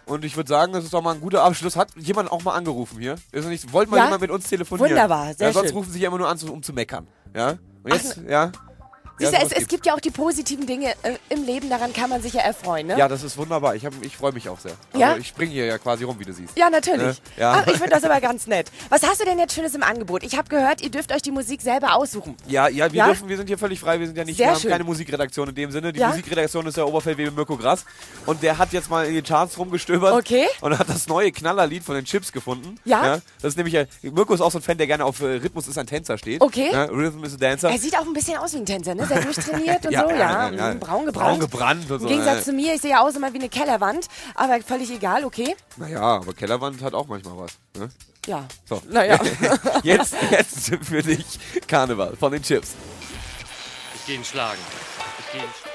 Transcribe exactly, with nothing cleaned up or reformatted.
Und ich würde sagen, das ist doch mal ein guter Abschluss. Hat jemand auch mal angerufen hier? Ist nicht, wollte mal Ja? jemand mit uns telefonieren? Wunderbar, sehr ja, sonst schön. rufen sie ja immer nur an, um zu meckern. Ja? Und jetzt, ja. Siehst ja, du, es, es gibt ja auch die positiven Dinge äh, im Leben, daran kann man sich ja erfreuen, ne? Ja, das ist wunderbar. Ich, hab- ich freue mich auch sehr. Also Ja? Ich springe hier ja quasi rum, wie du siehst. Ja, natürlich. Äh, ja. Ach, ich finde das aber ganz nett. Was hast du denn jetzt Schönes im Angebot? Ich habe gehört, ihr dürft euch die Musik selber aussuchen. Ja, ja, wir Ja? dürfen, wir sind hier völlig frei, wir sind ja nicht, Sehr wir haben schön. keine Musikredaktion in dem Sinne. Die Ja? Musikredaktion ist der Oberfeldwebel Mirko Grass und der hat jetzt mal in den Charts rumgestöbert Okay. und hat das neue Knallerlied von den Chips gefunden. Ja? Das ist nämlich, ja, Mirko ist auch so ein Fan, der gerne auf äh, Rhythmus ist ein Tänzer steht. Okay. Ja, Rhythm is a Dancer. Er sieht auch ein bisschen aus wie ein Tänzer, ne? Sehr durchtrainiert und Ja, so, ja, ja. ja, ja. Mm, Braun gebrannt. Braun gebrannt und so. Im Gegensatz äh. zu mir, ich sehe ja aus immer wie eine Kellerwand, aber völlig egal, okay? Naja, aber Kellerwand hat auch manchmal was. Ne? Ja. So. Naja. Jetzt, jetzt für dich Karneval von den Chips. Ich gehe ihn schlagen. Ich gehe ihn schlagen.